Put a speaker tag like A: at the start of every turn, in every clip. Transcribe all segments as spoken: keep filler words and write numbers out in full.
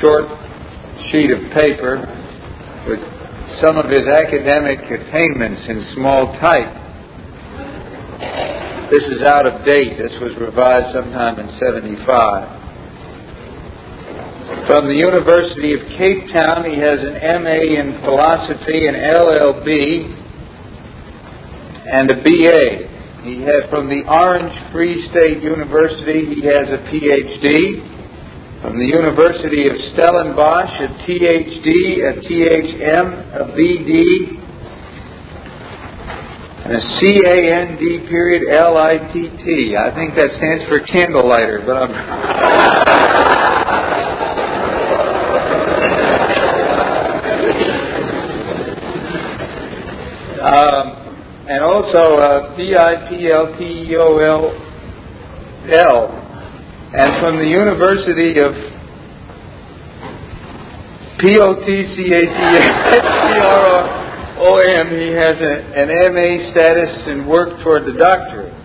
A: short sheet of paper with some of his academic attainments in small type. This is out of date. This was revised sometime in seventy-five. From the University of Cape Town, he has an M A in philosophy, an L L B, and a B A. He has from the Orange Free State University, he has a P H D. From the University of Stellenbosch, a T H D, a T H M, a B D, and a C A N D period L I T T. I think that stands for candle lighter, but I'm... um, and also uh, P I P L T E O L L. And from the University of P O T C A T S P R O M, he has a, an M A status and work toward the doctorate.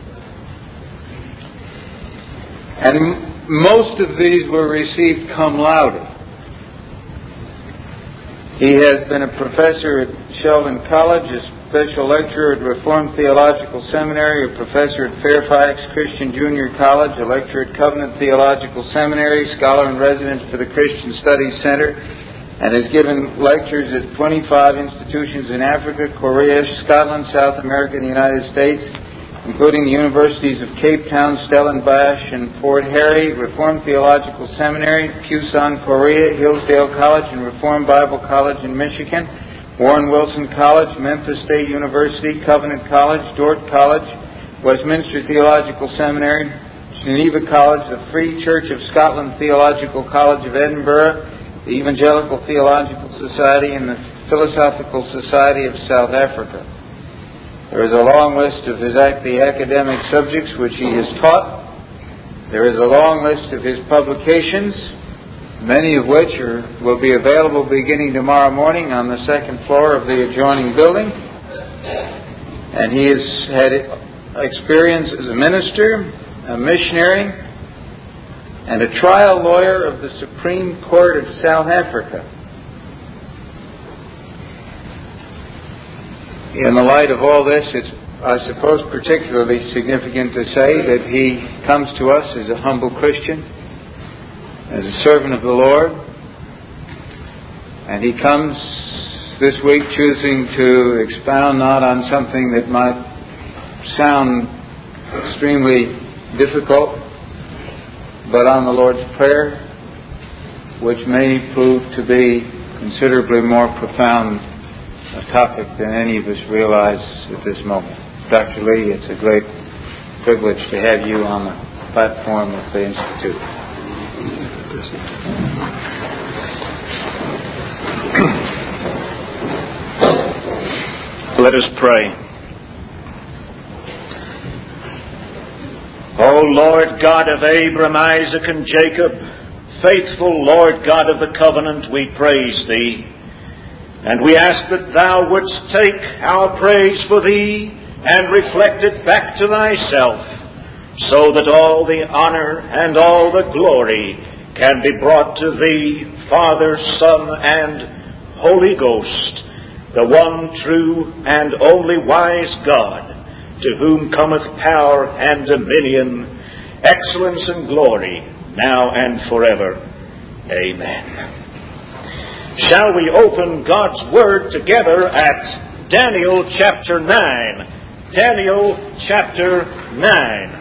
A: And m- most of these were received cum laude. He has been a professor at Sheldon College, a special lecturer at Reformed Theological Seminary, a professor at Fairfax Christian Junior College, a lecturer at Covenant Theological Seminary, scholar in residence for the Christian Studies Center, and has given lectures at twenty-five institutions in Africa, Korea, Scotland, South America, and the United States, including the Universities of Cape Town, Stellenbosch, and Fort Harry, Reformed Theological Seminary, Pusan, Korea, Hillsdale College, and Reformed Bible College in Michigan, Warren Wilson College, Memphis State University, Covenant College, Dordt College, Westminster Theological Seminary, Geneva College, the Free Church of Scotland Theological College of Edinburgh, the Evangelical Theological Society, and the Philosophical Society of South Africa. There is a long list of his the academic subjects which he has taught. There is a long list of his publications, many of which are, will be available beginning tomorrow morning on the second floor of the adjoining building. And he has had experience as a minister, a missionary, and a trial lawyer of the Supreme Court of South Africa. In the light of all this, it's, I suppose, particularly significant to say that he comes to us as a humble Christian, as a servant of the Lord, and he comes this week choosing to expound not on something that might sound extremely difficult, but on the Lord's Prayer, which may prove to be considerably more profound a topic than any of us realize at this moment. Doctor Lee, it's a great privilege to have you on the platform of the Institute.
B: Let us pray. O Lord God of Abraham, Isaac, and Jacob, faithful Lord God of the covenant, we praise Thee. And we ask that Thou wouldst take our praise for Thee and reflect it back to Thyself, so that all the honor and all the glory can be brought to Thee, Father, Son, and Holy Ghost, the one true and only wise God, to whom cometh power and dominion, excellence and glory, now and forever. Amen. Shall we open God's Word together at Daniel chapter nine? Daniel chapter nine.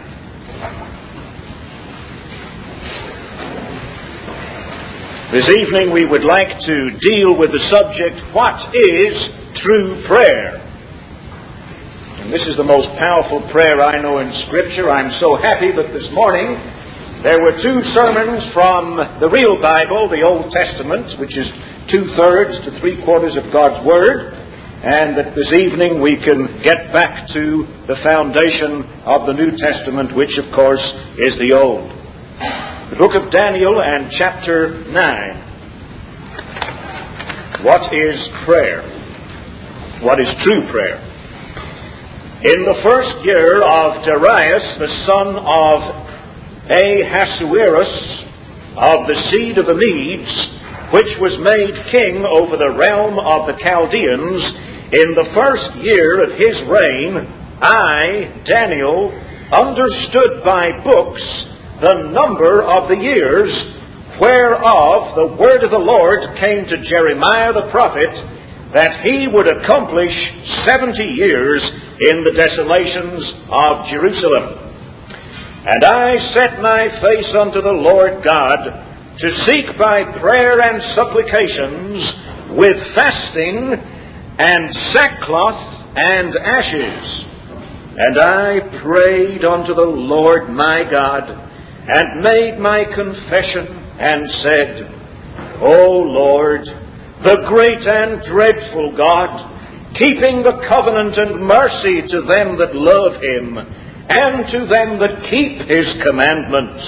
B: This evening we would like to deal with the subject, what is true prayer? And this is the most powerful prayer I know in Scripture. I'm so happy that this morning there were two sermons from the real Bible, the Old Testament, which is two-thirds to three-quarters of God's Word, and that this evening we can get back to the foundation of the New Testament, which, of course, is the Old. The book of Daniel and chapter nine. What is prayer? What is true prayer? In the first year of Darius, the son of Ahasuerus, of the seed of the Medes, which was made king over the realm of the Chaldeans, in the first year of his reign, I, Daniel, understood by books the number of the years whereof the word of the Lord came to Jeremiah the prophet, that he would accomplish seventy years in the desolations of Jerusalem. And I set my face unto the Lord God, to seek by prayer and supplications, with fasting and sackcloth and ashes. And I prayed unto the Lord my God, and made my confession, and said, O Lord, the great and dreadful God, keeping the covenant and mercy to them that love him, and to them that keep his commandments,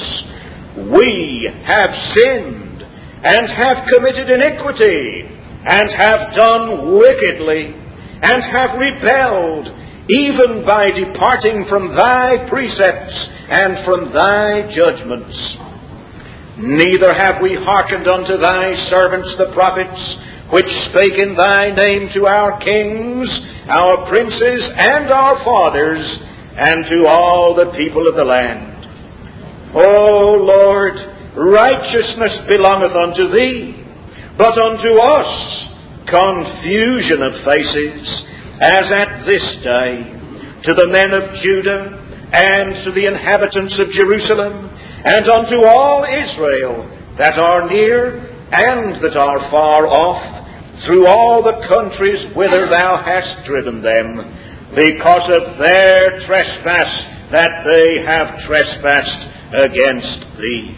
B: we have sinned, and have committed iniquity, and have done wickedly, and have rebelled, even by departing from thy precepts and from thy judgments. Neither have we hearkened unto thy servants the prophets, which spake in thy name to our kings, our princes, and our fathers, and to all the people of the land. O Lord, righteousness belongeth unto thee, but unto us confusion of faces, as at this day, to the men of Judah, and to the inhabitants of Jerusalem, and unto all Israel that are near and that are far off, through all the countries whither thou hast driven them, because of their trespass that they have trespassed against thee.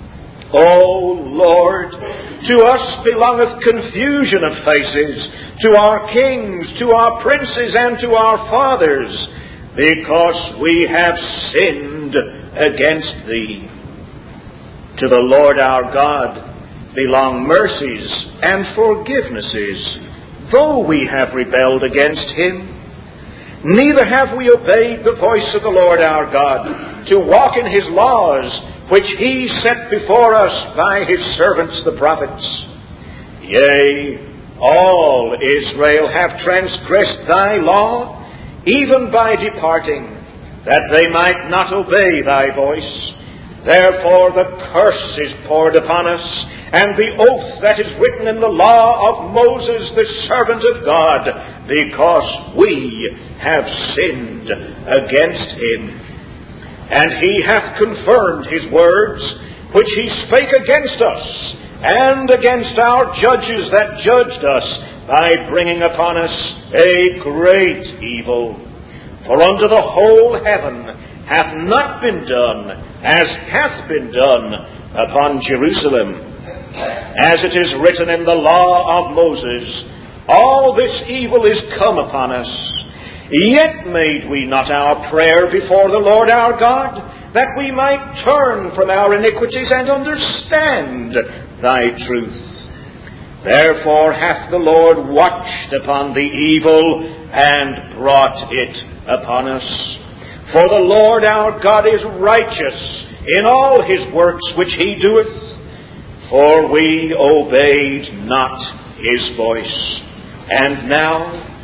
B: O Lord, to us belongeth confusion of faces, to our kings, to our princes, and to our fathers, because we have sinned against thee. To the Lord our God belong mercies and forgivenesses, though we have rebelled against him. Neither have we obeyed the voice of the Lord our God, to walk in his laws, which he set before us by his servants the prophets. Yea, all Israel have transgressed thy law, even by departing, that they might not obey thy voice. Therefore the curse is poured upon us, and the oath that is written in the law of Moses the servant of God, because we have sinned against him. And he hath confirmed his words, which he spake against us, and against our judges that judged us, by bringing upon us a great evil. For unto the whole heaven hath not been done as hath been done upon Jerusalem. As it is written in the law of Moses, all this evil is come upon us. Yet made we not our prayer before the Lord our God, that we might turn from our iniquities and understand thy truth. Therefore hath the Lord watched upon the evil and brought it upon us. For the Lord our God is righteous in all his works which he doeth. For we obeyed not his voice. And now,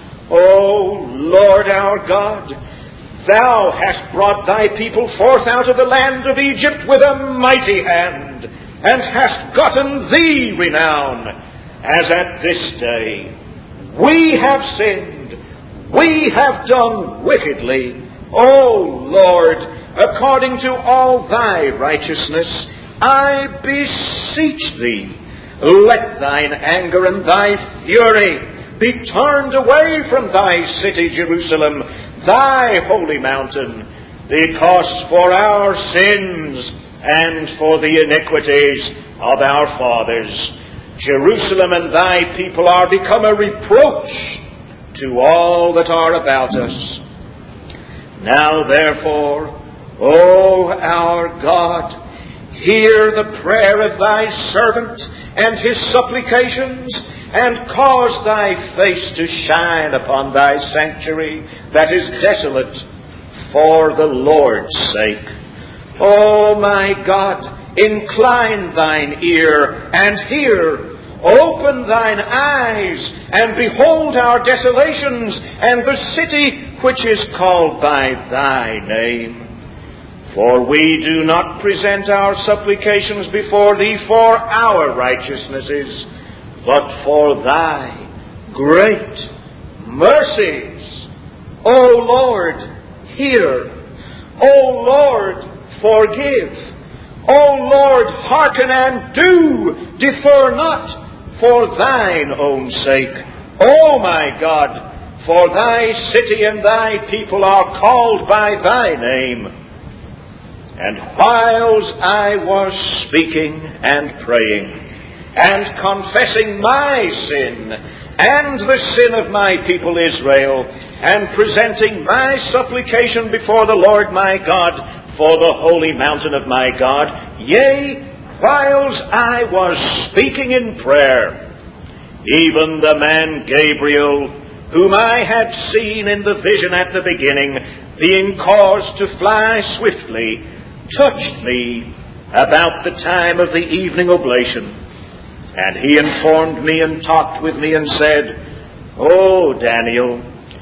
B: O Lord our God, thou hast brought thy people forth out of the land of Egypt with a mighty hand, and hast gotten thee renown, as at this day. We have sinned, we have done wickedly. O Lord, according to all thy righteousness, I beseech thee, let thine anger and thy fury be turned away from thy city Jerusalem, thy holy mountain, because for our sins and for the iniquities of our fathers, Jerusalem and thy people are become a reproach to all that are about us. Now therefore, O our God, hear the prayer of thy servant and his supplications, and cause thy face to shine upon thy sanctuary that is desolate, for the Lord's sake. O my God, incline thine ear and hear. open thine eyes, and behold our desolations, and the city which is called by thy name. For we do not present our supplications before thee for our righteousnesses, but for thy great mercies. O Lord, hear. O Lord, forgive. O Lord, hearken and do. Defer not for thine own sake. O my God, for thy city and thy people are called by thy name. And whiles I was speaking and praying, and confessing my sin, and the sin of my people Israel, and presenting my supplication before the Lord my God for the holy mountain of my God, yea, whiles I was speaking in prayer, even the man Gabriel, whom I had seen in the vision at the beginning, being caused to fly swiftly, touched me about the time of the evening oblation. And he informed me and talked with me and said, O Daniel,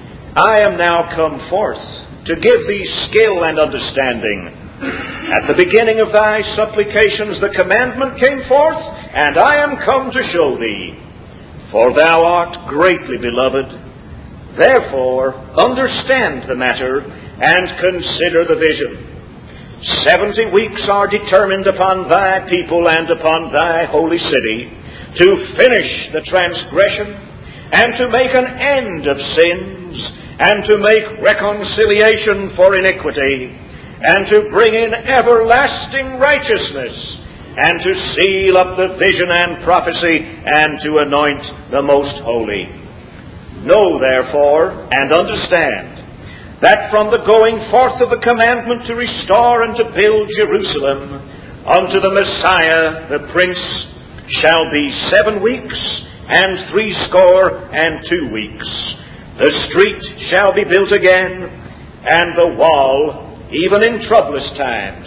B: I am now come forth to give thee skill and understanding. At the beginning of thy supplications the commandment came forth, and I am come to show thee. For thou art greatly beloved. Therefore understand the matter, and consider the vision. Seventy weeks are determined upon thy people and upon thy holy city, to finish the transgression, and to make an end of sins, and to make reconciliation for iniquity, and to bring in everlasting righteousness, and to seal up the vision and prophecy, and to anoint the most holy. Know therefore, and understand, that from the going forth of the commandment to restore and to build Jerusalem unto the Messiah, the Prince, shall be seven weeks and threescore and two weeks. The street shall be built again, and the wall, even in troublous times.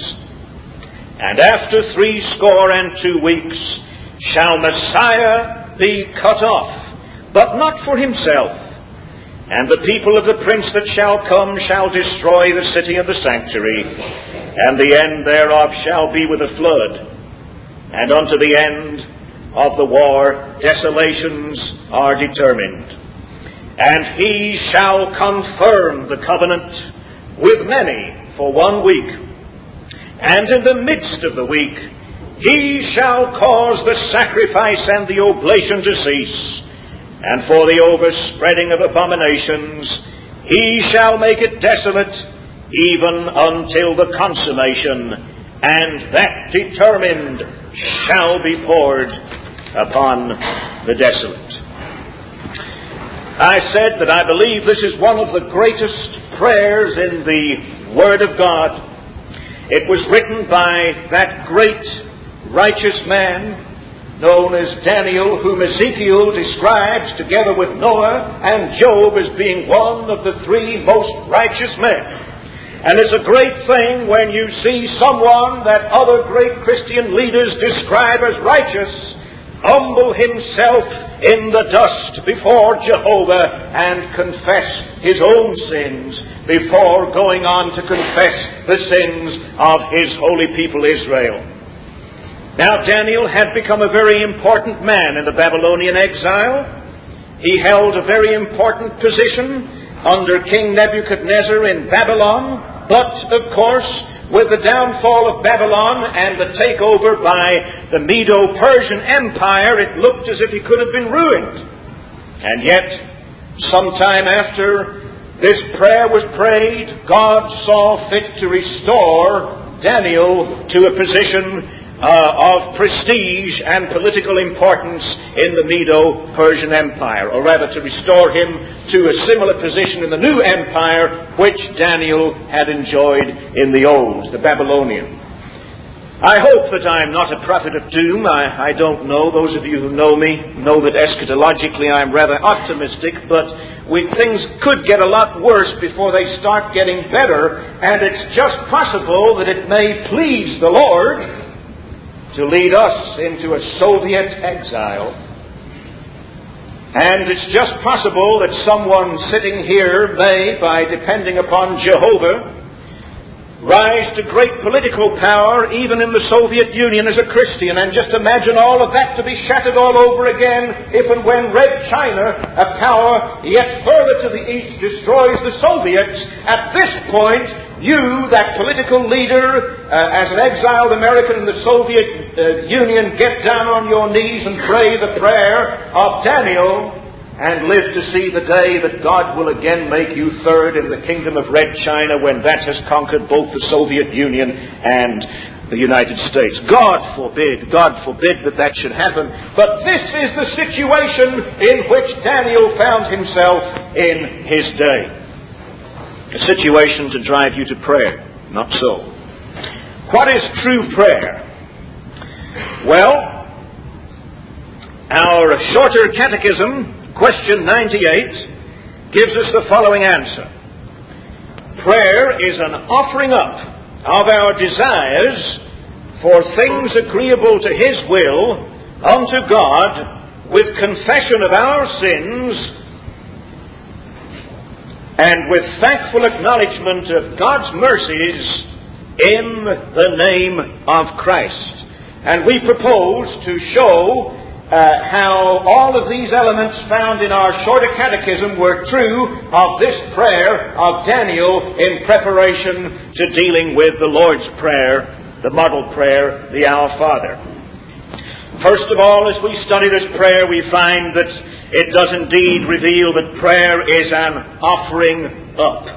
B: And after threescore and two weeks shall Messiah be cut off, but not for himself. And the people of the prince that shall come shall destroy the city and the sanctuary, and the end thereof shall be with a flood. And unto the end of the war desolations are determined. And he shall confirm the covenant with many for one week. And in the midst of the week he shall cause the sacrifice and the oblation to cease. And for the overspreading of abominations, he shall make it desolate, even until the consummation, and that determined shall be poured upon the desolate. I said that I believe this is one of the greatest prayers in the Word of God. It was written by that great righteous man known as Daniel, whom Ezekiel describes together with Noah and Job as being one of the three most righteous men. And it's a great thing when you see someone that other great Christian leaders describe as righteous humble himself in the dust before Jehovah and confess his own sins before going on to confess the sins of his holy people Israel. Now, Daniel had become a very important man in the Babylonian exile. He held a very important position under King Nebuchadnezzar in Babylon. But, of course, with the downfall of Babylon and the takeover by the Medo-Persian Empire, it looked as if he could have been ruined. And yet, sometime after this prayer was prayed, God saw fit to restore Daniel to a position Uh, of prestige and political importance in the Medo-Persian Empire, or rather to restore him to a similar position in the new empire which Daniel had enjoyed in the old, the Babylonian. I hope that I am not a prophet of doom. I, I don't know. Those of you who know me know that eschatologically I'm rather optimistic, but we, things could get a lot worse before they start getting better, and it's just possible that it may please the Lord to lead us into a Soviet exile And it's just possible that someone sitting here may, by depending upon Jehovah, rise to great political power even in the Soviet Union as a Christian. And just imagine all of that to be shattered all over again if and when Red China, a power yet further to the east, destroys the Soviets. At this point, you, that political leader, uh, as an exiled American in the Soviet uh, Union, get down on your knees and pray the prayer of Daniel, and live to see the day that God will again make you third in the kingdom of Red China when that has conquered both the Soviet Union and the United States. God forbid, God forbid that that should happen. But this is the situation in which Daniel found himself in his day. A situation to drive you to prayer. Not so. What is true prayer? Well, our shorter catechism, question ninety-eight, gives us the following answer. Prayer is an offering up of our desires for things agreeable to His will unto God, with confession of our sins and with thankful acknowledgement of God's mercies in the name of Christ. And we propose to show Uh, how all of these elements found in our shorter catechism were true of this prayer of Daniel in preparation to dealing with the Lord's Prayer, the model prayer, the Our Father. First of all, as we study this prayer, we find that it does indeed reveal that prayer is an offering up.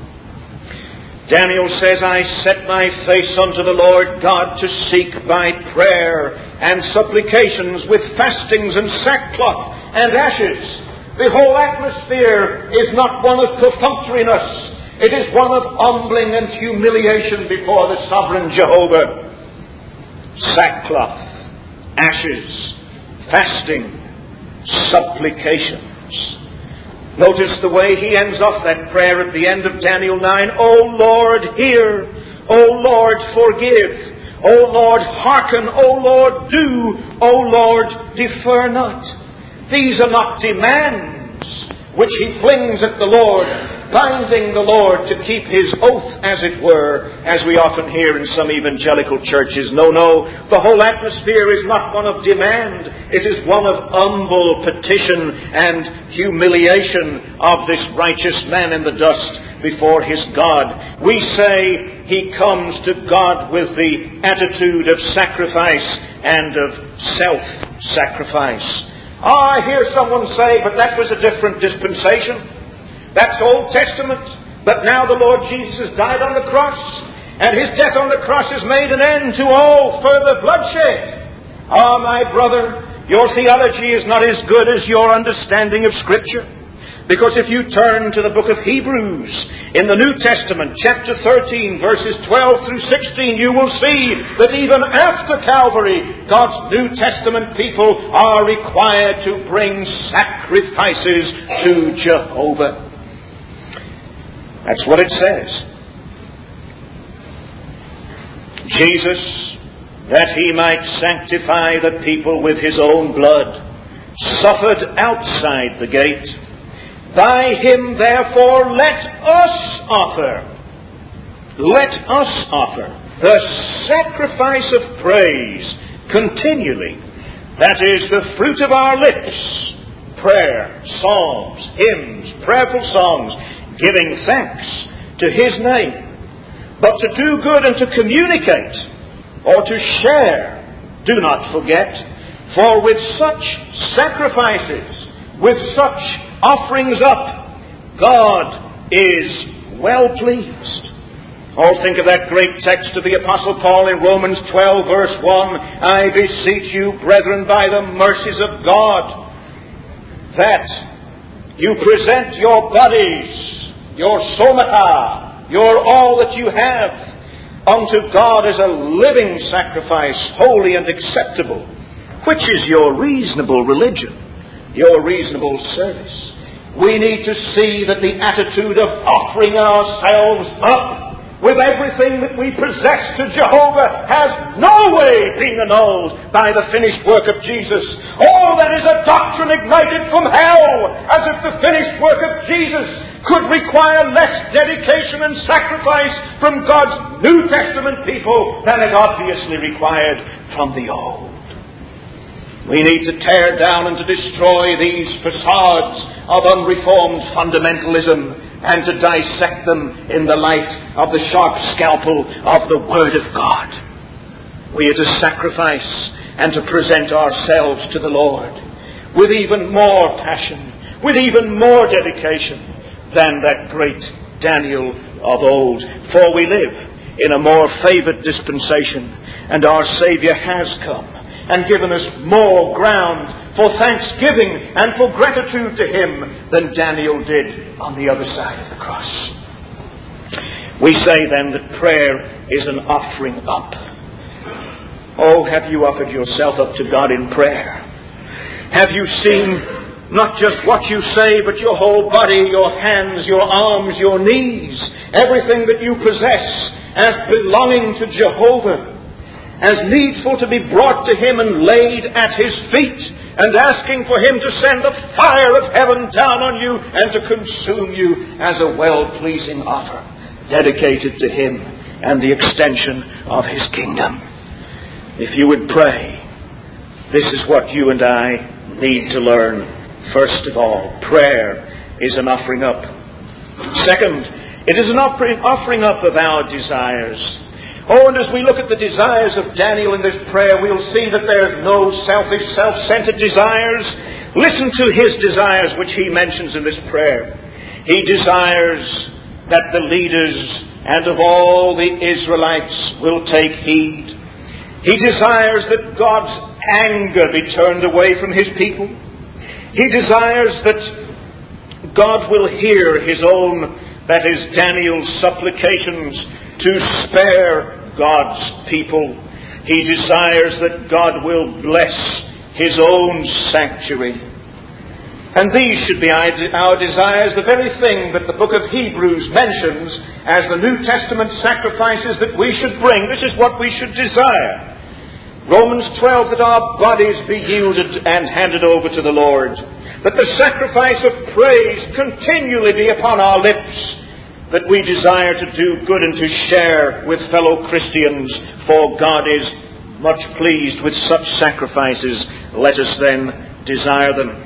B: Daniel says, I set my face unto the Lord God to seek by prayer and supplications with fastings and sackcloth and ashes. The whole atmosphere is not one of perfunctoriness. It is one of humbling and humiliation before the sovereign Jehovah. Sackcloth, ashes, fasting, supplications. Notice the way he ends off that prayer at the end of Daniel nine. O Lord, hear. O Lord, forgive. O Lord, hearken. O Lord, do. O Lord, defer not. These are not demands which he flings at the Lord, binding the Lord to keep his oath, as it were, as we often hear in some evangelical churches. No, no, the whole atmosphere is not one of demand. It is one of humble petition and humiliation of this righteous man in the dust before his God. We say he comes to God with the attitude of sacrifice and of self-sacrifice. Ah, I hear someone say, but that was a different dispensation. That's Old Testament. But now the Lord Jesus has died on the cross, and His death on the cross has made an end to all further bloodshed. Ah, my brother, your theology is not as good as your understanding of Scripture. Because if you turn to the book of Hebrews, in the New Testament, chapter thirteen, verses twelve through sixteen, you will see that even after Calvary, God's New Testament people are required to bring sacrifices to Jehovah. That's what it says. Jesus, that He might sanctify the people with His own blood, suffered outside the gate. By Him, therefore, let us offer, let us offer the sacrifice of praise continually. That is the fruit of our lips. Prayer, psalms, hymns, prayerful songs, giving thanks to His name. But to do good and to communicate or to share, do not forget, for with such sacrifices, with such offerings up, God is well pleased. Oh, think of that great text of the Apostle Paul in Romans twelve, verse one. I beseech you, brethren, by the mercies of God, that you present your bodies, your somata, your all that you have, unto God as a living sacrifice, holy and acceptable, which is your reasonable religion, your reasonable service. We need to see that the attitude of offering ourselves up with everything that we possess to Jehovah has no way been annulled by the finished work of Jesus. Oh, that is a doctrine ignited from hell, as if the finished work of Jesus could require less dedication and sacrifice from God's New Testament people than it obviously required from the Old. We need to tear down and to destroy these facades of unreformed fundamentalism and to dissect them in the light of the sharp scalpel of the Word of God. We are to sacrifice and to present ourselves to the Lord with even more passion, with even more dedication than that great Daniel of old. For we live in a more favoured dispensation, and our Saviour has come and given us more ground for thanksgiving and for gratitude to Him than Daniel did on the other side of the cross. We say then that prayer is an offering up. Oh, have you offered yourself up to God in prayer? Have you seen not just what you say, but your whole body, your hands, your arms, your knees, everything that you possess as belonging to Jehovah, as needful to be brought to Him and laid at His feet, and asking for Him to send the fire of heaven down on you and to consume you as a well-pleasing offer, dedicated to Him and the extension of His kingdom? If you would pray, this is what you and I need to learn. First of all, prayer is an offering up. Second, it is an offering up of our desires. Oh, and as we look at the desires of Daniel in this prayer, we'll see that there's no selfish, self-centered desires. Listen to his desires, which he mentions in this prayer. He desires that the leaders and of all the Israelites will take heed. He desires that God's anger be turned away from His people. He desires that God will hear His own, that is Daniel's, supplications to spare God's people. He desires that God will bless His own sanctuary. And these should be our desires, the very thing that the book of Hebrews mentions as the New Testament sacrifices that we should bring. This is what we should desire. Romans twelve, that our bodies be yielded and handed over to the Lord, that the sacrifice of praise continually be upon our lips, that we desire to do good and to share with fellow Christians, for God is much pleased with such sacrifices. Let us then desire them.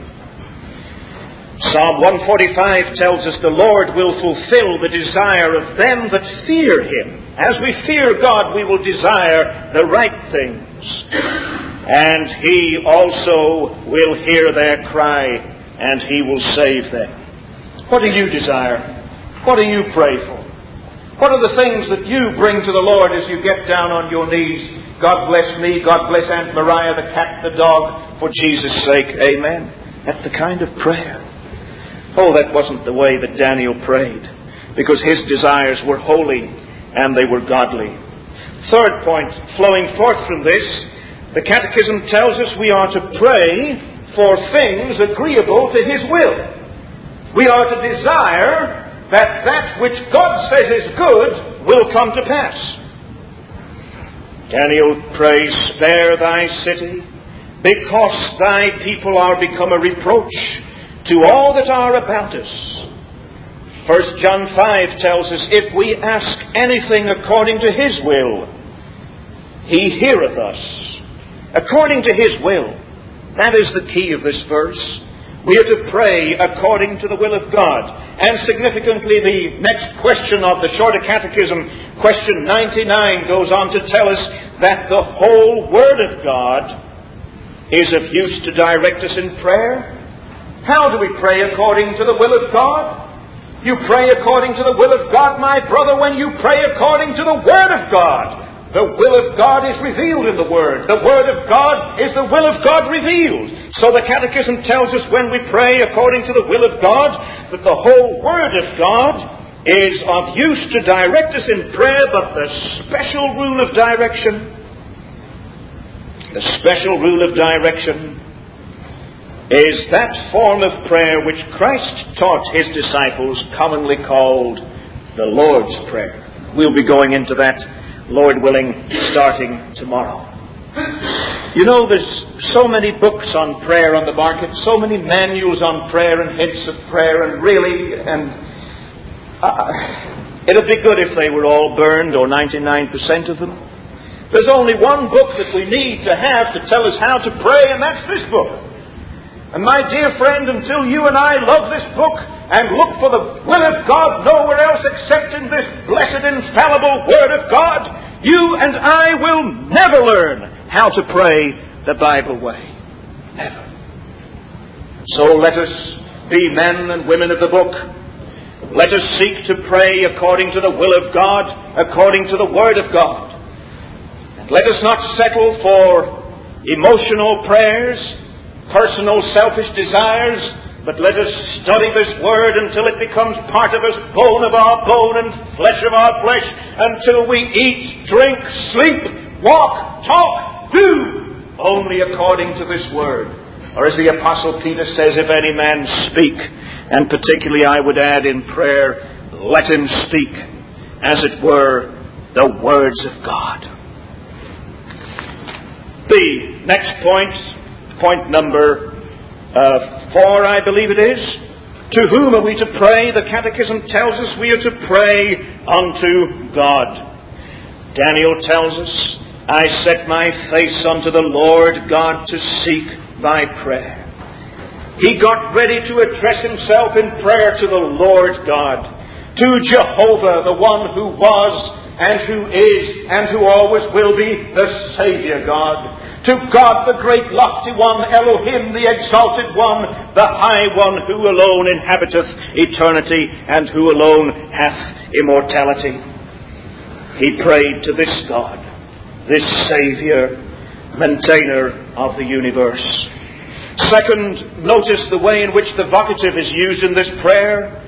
B: Psalm one forty-five tells us the Lord will fulfill the desire of them that fear Him. As we fear God, we will desire the right things. And He also will hear their cry, and He will save them. What do you desire? What do you pray for? What are the things that you bring to the Lord as you get down on your knees? God bless me, God bless Aunt Mariah, the cat, the dog, for Jesus' sake. Amen. That's the kind of prayer. Oh, that wasn't the way that Daniel prayed, because his desires were holy and they were godly. Third point, flowing forth from this, the Catechism tells us we are to pray for things agreeable to His will. We are to desire that that which God says is good will come to pass. Daniel prays, spare thy city, because thy people are become a reproach to all that are about us. First John five tells us, if we ask anything according to His will, He heareth us. According to His will. That is the key of this verse. We are to pray according to the will of God. And significantly, the next question of the Shorter Catechism, question ninety-nine, goes on to tell us that the whole Word of God is of use to direct us in prayer. How do we pray according to the will of God? You pray according to the will of God, my brother, when you pray according to the Word of God. The will of God is revealed in the Word. The Word of God is the will of God revealed. So the Catechism tells us when we pray according to the will of God, that the whole Word of God is of use to direct us in prayer, but the special rule of direction, the special rule of direction is that form of prayer which Christ taught His disciples, commonly called the Lord's Prayer. We'll be going into that, Lord willing, starting tomorrow. You know, there's so many books on prayer on the market, so many manuals on prayer and hints of prayer, and really, and uh, it'd be good if they were all burned, or ninety-nine percent of them. There's only one book that we need to have to tell us how to pray, and that's this book. And my dear friend, until you and I love this book and look for the will of God nowhere else except in this blessed, infallible Word of God, you and I will never learn how to pray the Bible way. Never. So let us be men and women of the book. Let us seek to pray according to the will of God, according to the Word of God. And let us not settle for emotional prayers, personal selfish desires, but let us study this Word until it becomes part of us, bone of our bone and flesh of our flesh, until we eat, drink, sleep, walk, talk, do only according to this Word. Or as the Apostle Peter says, if any man speak, and particularly I would add in prayer, let him speak, as it were, the words of God. The next point, point number uh, four, I believe it is. To whom are we to pray? The Catechism tells us we are to pray unto God. Daniel tells us, I set my face unto the Lord God to seek thy prayer. He got ready to address himself in prayer to the Lord God, to Jehovah, the one who was and who is and who always will be the Saviour God. To God, the great lofty one, Elohim, the exalted one, the high one, who alone inhabiteth eternity and who alone hath immortality. He prayed to this God, this Saviour, maintainer of the universe. Second, notice the way in which the vocative is used in this prayer.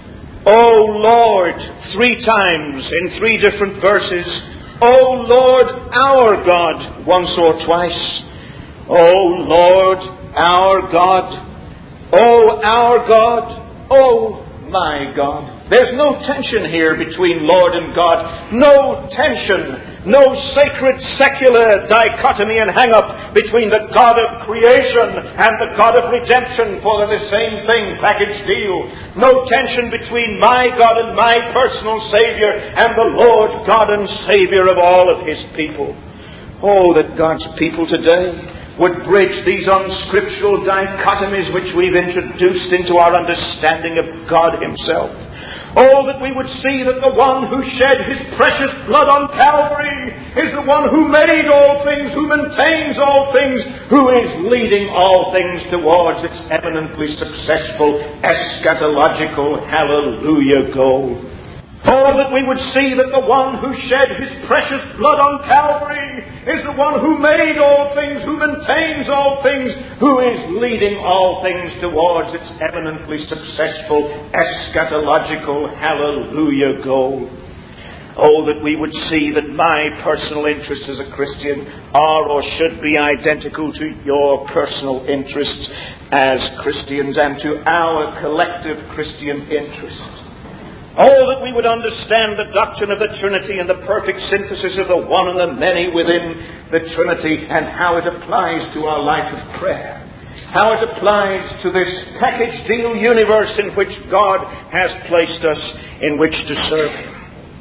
B: O Lord, three times in three different verses. O Lord, our God, once or twice. O Lord, our God. O our God. O my God. There's no tension here between Lord and God. No tension. No sacred secular dichotomy and hang-up between the God of creation and the God of redemption, for they're the same thing, package deal. No tension between my God and my personal Saviour and the Lord God and Saviour of all of His people. Oh, that God's people today would bridge these unscriptural dichotomies which we've introduced into our understanding of God Himself. Oh, that we would see that the one who shed His precious blood on Calvary is the one who made all things, who maintains all things, who is leading all things towards its eminently successful eschatological hallelujah goal. Oh, that we would see that the one who shed His precious blood on Calvary is the one who made all things, who maintains all things, who is leading all things towards its eminently successful eschatological hallelujah goal. Oh, that we would see that my personal interests as a Christian are or should be identical to your personal interests as Christians and to our collective Christian interests. Oh, that we would understand the doctrine of the Trinity and the perfect synthesis of the one and the many within the Trinity, and how it applies to our life of prayer. How it applies to this package deal universe in which God has placed us, in which to serve Him.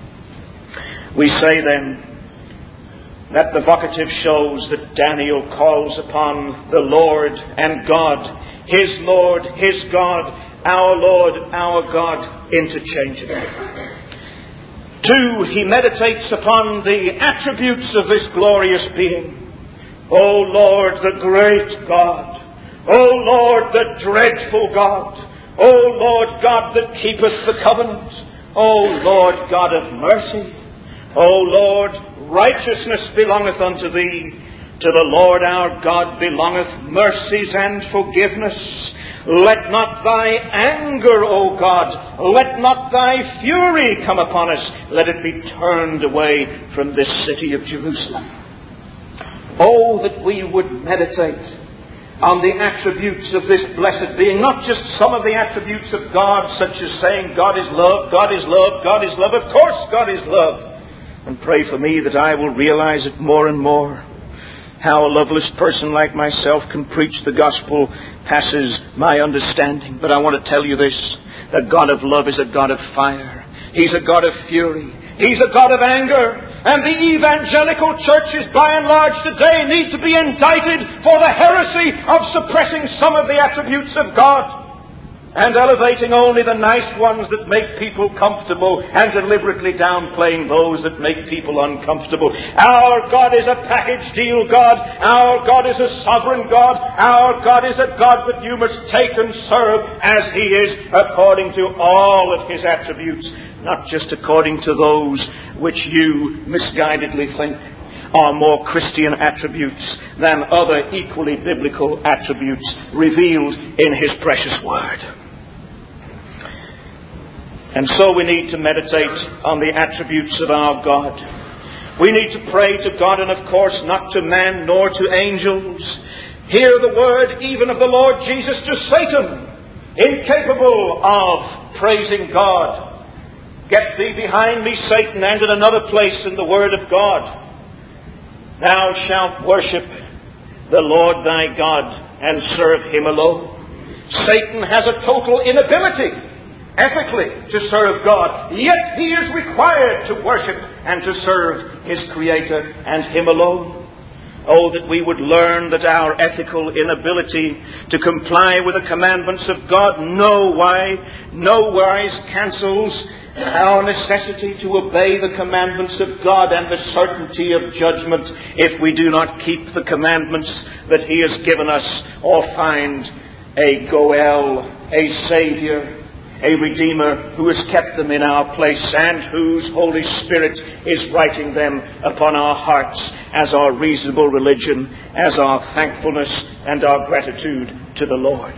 B: We say then that the vocative shows that Daniel calls upon the Lord and God, his Lord, his God, our Lord, our God, interchangeably. Two, he meditates upon the attributes of this glorious being. O Lord, the great God. O Lord, the dreadful God. O Lord God that keepeth the covenant. O Lord God of mercy. O Lord, righteousness belongeth unto Thee. To the Lord our God belongeth mercies and forgiveness. Let not Thy anger, O God, let not Thy fury come upon us. Let it be turned away from this city of Jerusalem. Oh, that we would meditate on the attributes of this blessed being, not just some of the attributes of God, such as saying God is love, God is love, God is love. Of course God is love. And pray for me that I will realize it more and more. How a loveless person like myself can preach the gospel passes my understanding. But I want to tell you this. The God of love is a God of fire. He's a God of fury. He's a God of anger. And the evangelical churches, by and large today, need to be indicted for the heresy of suppressing some of the attributes of God and elevating only the nice ones that make people comfortable and deliberately downplaying those that make people uncomfortable. Our God is a package deal God. Our God is a sovereign God. Our God is a God that you must take and serve as He is, according to all of His attributes, not just according to those which you misguidedly think are more Christian attributes than other equally biblical attributes revealed in His precious Word. And so we need to meditate on the attributes of our God. We need to pray to God, and of course not to man nor to angels. Hear the word even of the Lord Jesus to Satan, incapable of praising God. Get thee behind me, Satan, and in another place in the Word of God. Thou shalt worship the Lord thy God and serve Him alone. Satan has a total inability, ethically, to serve God. Yet he is required to worship and to serve his Creator and Him alone. Oh, that we would learn that our ethical inability to comply with the commandments of God no why, no wise cancels our necessity to obey the commandments of God and the certainty of judgment if we do not keep the commandments that He has given us or find a Goel, a Saviour, a Redeemer who has kept them in our place and whose Holy Spirit is writing them upon our hearts as our reasonable religion, as our thankfulness and our gratitude to the Lord.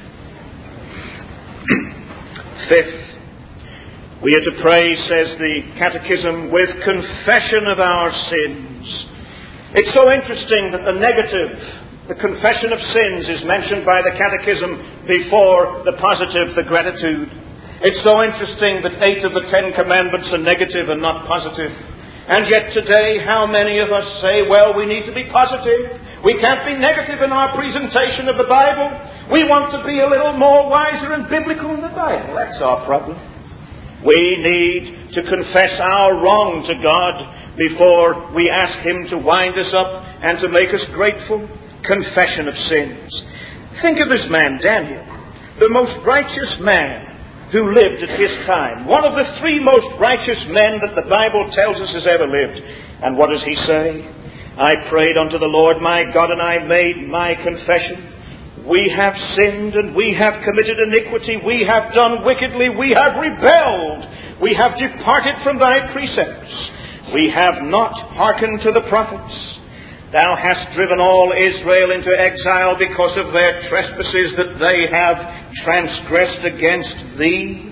B: Fifth, we are to pray, says the Catechism, with confession of our sins. It's so interesting that the negative, the confession of sins, is mentioned by the Catechism before the positive, the gratitude. It's so interesting that eight of the Ten Commandments are negative and not positive. And yet today, how many of us say, well, we need to be positive. We can't be negative in our presentation of the Bible. We want to be a little more wiser and biblical in the Bible. That's our problem. We need to confess our wrong to God before we ask Him to wind us up and to make us grateful. Confession of sins. Think of this man, Daniel, the most righteous man who lived at his time. One of the three most righteous men that the Bible tells us has ever lived. And what does he say? I prayed unto the Lord my God, and I made my confession. We have sinned and we have committed iniquity. We have done wickedly. We have rebelled. We have departed from thy precepts. We have not hearkened to the prophets. Thou hast driven all Israel into exile because of their trespasses that they have transgressed against thee.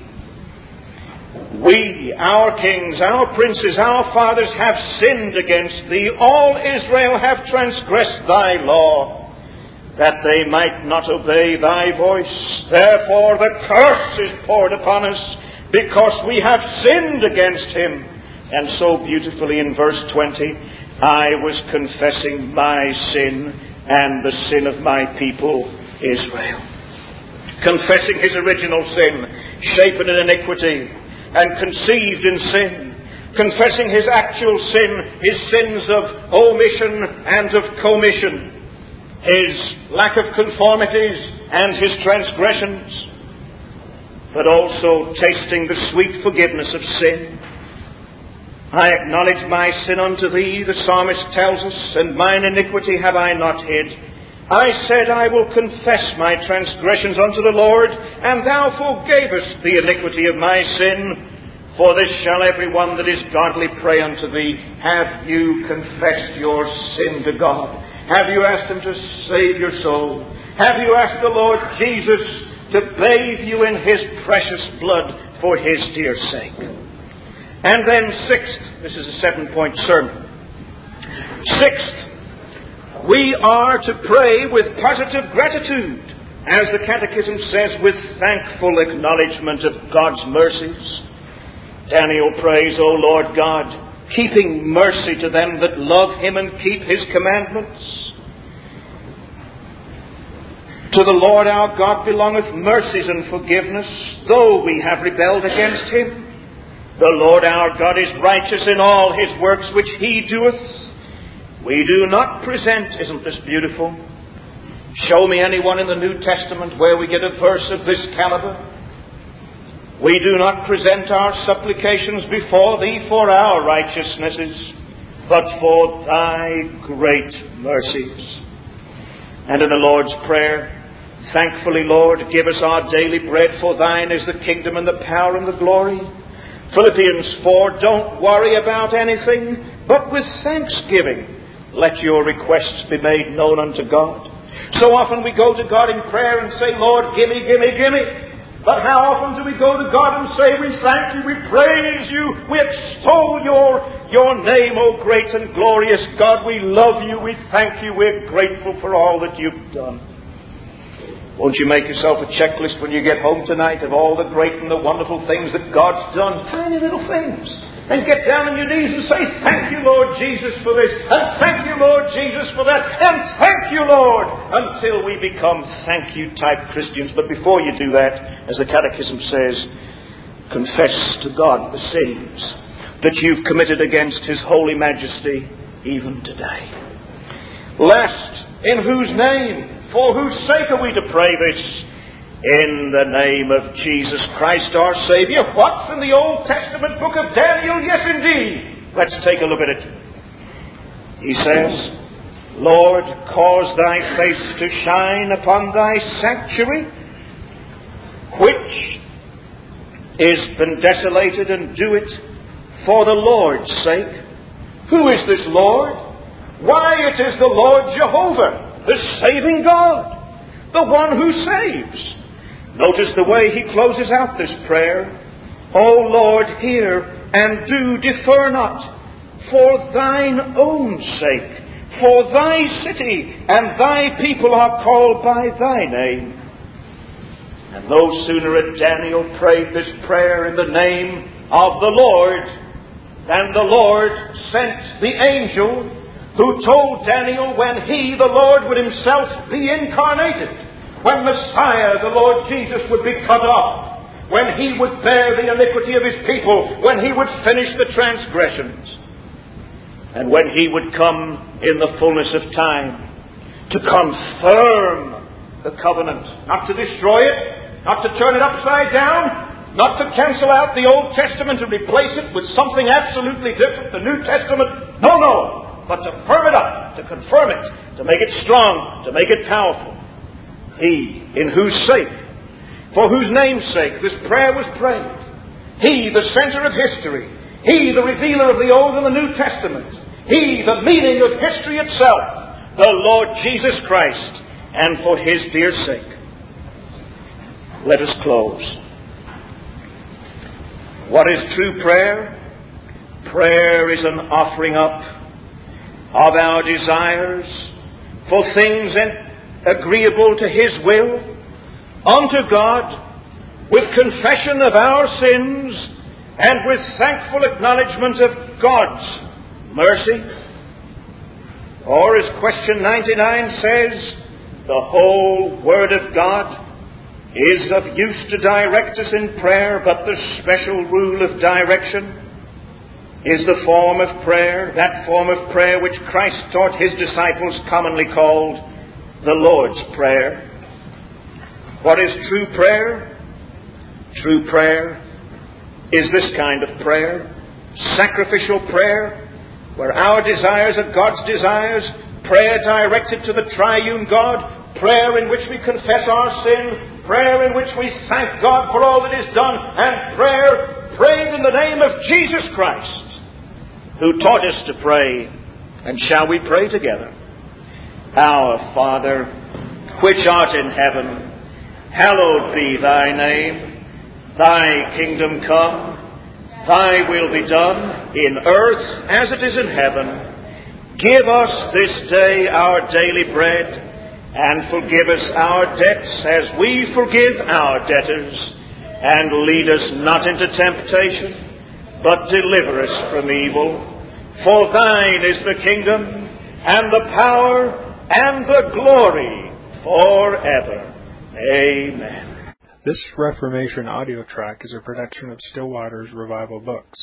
B: We, our kings, our princes, our fathers have sinned against thee. All Israel have transgressed thy law, that they might not obey thy voice. Therefore the curse is poured upon us, because we have sinned against him. And so beautifully in verse twenty, I was confessing my sin and the sin of my people Israel. Confessing his original sin, shapen in iniquity and conceived in sin. Confessing his actual sin, his sins of omission and of commission, his lack of conformities and his transgressions, but also tasting the sweet forgiveness of sin. I acknowledge my sin unto thee, the psalmist tells us, and mine iniquity have I not hid. I said, I will confess my transgressions unto the Lord, and thou forgavest the iniquity of my sin. For this shall every one that is godly pray unto thee. Have you confessed your sin to God? Have you asked Him to save your soul? Have you asked the Lord Jesus to bathe you in His precious blood for His dear sake? And then sixth, this is a seven-point sermon. Sixth, we are to pray with positive gratitude, as the Catechism says, with thankful acknowledgement of God's mercies. Daniel prays, O Lord God, keeping mercy to them that love Him and keep His commandments. To the Lord our God belongeth mercies and forgiveness, though we have rebelled against Him. The Lord our God is righteous in all His works which He doeth. We do not present, isn't this beautiful? Show me anyone in the New Testament where we get a verse of this caliber. We do not present our supplications before Thee for our righteousnesses, but for Thy great mercies. And in the Lord's Prayer, thankfully, Lord, give us our daily bread, for Thine is the kingdom and the power and the glory. Philippians four, don't worry about anything, but with thanksgiving let your requests be made known unto God. So often we go to God in prayer and say, Lord, gimme, gimme, gimme. But how often do we go to God and say, we thank You, we praise You, we extol Your, your name, O great and glorious God. We love You, we thank You, we're grateful for all that You've done. Won't you make yourself a checklist when you get home tonight of all the great and the wonderful things that God's done? Tiny little things. And get down on your knees and say, thank You, Lord Jesus, for this. And thank You, Lord Jesus, for that. And thank You, Lord, until we become thank You type Christians. But before you do that, as the Catechism says, confess to God the sins that you've committed against His holy majesty even today. Last, in whose name, for whose sake are we to pray this? In the name of Jesus Christ our Saviour. What's in the Old Testament book of Daniel? Yes, indeed. Let's take a look at it. He says, Lord, cause Thy face to shine upon Thy sanctuary, which is been desolated, and do it for the Lord's sake. Who is this Lord? Why, it is the Lord Jehovah, the saving God, the one who saves. Notice the way he closes out this prayer. O Lord, hear and do defer not, for Thine own sake, for Thy city and Thy people are called by Thy name. And no sooner had Daniel prayed this prayer in the name of the Lord than the Lord sent the angel who told Daniel when He, the Lord, would Himself be incarnated. When Messiah, the Lord Jesus, would be cut off, when He would bear the iniquity of His people, when He would finish the transgressions, and when He would come in the fullness of time to confirm the covenant, not to destroy it, not to turn it upside down, not to cancel out the Old Testament and replace it with something absolutely different, the New Testament. No, no, but to firm it up, to confirm it, to make it strong, to make it powerful. He, in whose sake, for whose name's sake, this prayer was prayed. He, the center of history. He, the revealer of the Old and the New Testament. He, the meaning of history itself. The Lord Jesus Christ. And for His dear sake. Let us close. What is true prayer? Prayer is an offering up of our desires for things and agreeable to His will, unto God, with confession of our sins, and with thankful acknowledgement of God's mercy. Or, as question ninety-nine says, the whole Word of God is of use to direct us in prayer, but the special rule of direction is the form of prayer, that form of prayer which Christ taught His disciples, commonly called the Lord's Prayer. What is true prayer? True prayer is this kind of prayer. Sacrificial prayer, where our desires are God's desires. Prayer directed to the triune God. Prayer in which we confess our sin. Prayer in which we thank God for all that is done. And prayer prayed in the name of Jesus Christ, who taught us to pray. And shall we pray together? Our Father, which art in heaven, hallowed be Thy name. Thy kingdom come. Thy will be done in earth as it is in heaven. Give us this day our daily bread, and forgive us our debts as we forgive our debtors. And lead us not into temptation, but deliver us from evil. For thine is the kingdom, and the power, and the glory, forever. Amen.
C: This Reformation audio track is a production of Stillwater's Revival Books.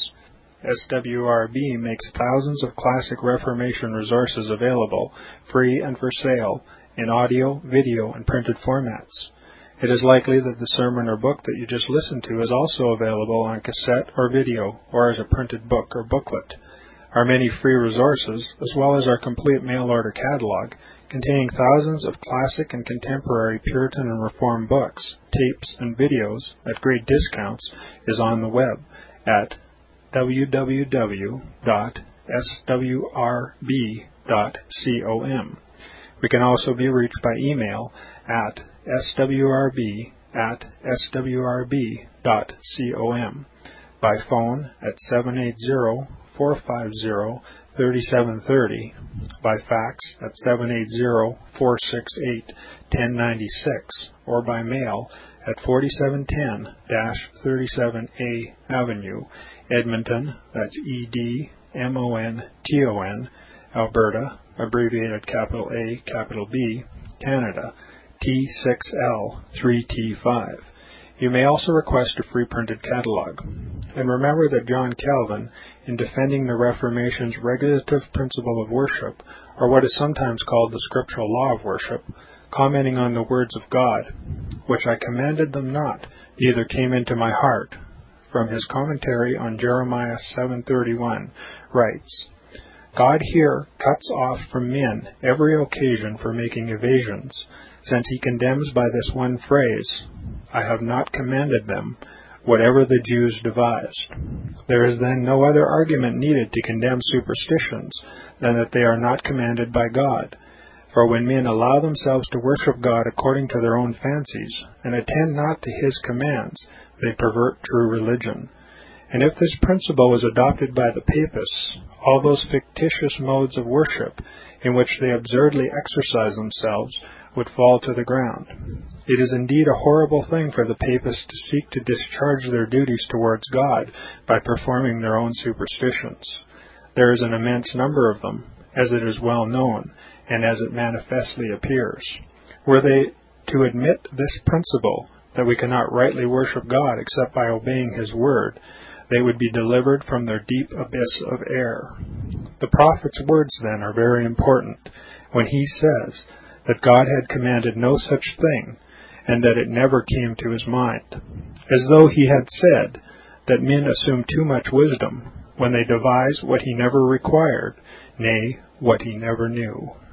C: S W R B makes thousands of classic Reformation resources available, free and for sale, in audio, video, and printed formats. It is likely that the sermon or book that you just listened to is also available on cassette or video, or as a printed book or booklet. Our many free resources, as well as our complete mail-order catalog, containing thousands of classic and contemporary Puritan and Reformed books, tapes, and videos at great discounts, is on the web at w w w dot s w r b dot com. We can also be reached by email at s w r b at s w r b dot com, by phone at seven eight zero, four five zero, three seven three zero, by fax at seven eight zero, four six eight, one zero nine six, or by mail at forty-seven ten thirty-seven A Avenue, Edmonton, that's E D M O N T O N, Alberta, abbreviated capital A, capital B, Canada, T six L three T five. You may also request a free printed catalog. And remember that John Calvin, in defending the Reformation's regulative principle of worship, or what is sometimes called the scriptural law of worship, commenting on the words of God, which I commanded them not, neither came into my heart, from his commentary on Jeremiah seven thirty-one, writes, God here cuts off from men every occasion for making evasions, since he condemns by this one phrase, I have not commanded them, whatever the Jews devised. There is then no other argument needed to condemn superstitions than that they are not commanded by God. For when men allow themselves to worship God according to their own fancies, and attend not to his commands, they pervert true religion. And if this principle was adopted by the papists, all those fictitious modes of worship in which they absurdly exercise themselves would fall to the ground. It is indeed a horrible thing for the papists to seek to discharge their duties towards God by performing their own superstitions. There is an immense number of them, as it is well known, and as it manifestly appears. Were they to admit this principle, that we cannot rightly worship God except by obeying his word, they would be delivered from their deep abyss of error. The prophet's words, then, are very important, when he says that God had commanded no such thing, and that it never came to his mind, as though he had said that men assume too much wisdom when they devise what he never required, nay, what he never knew.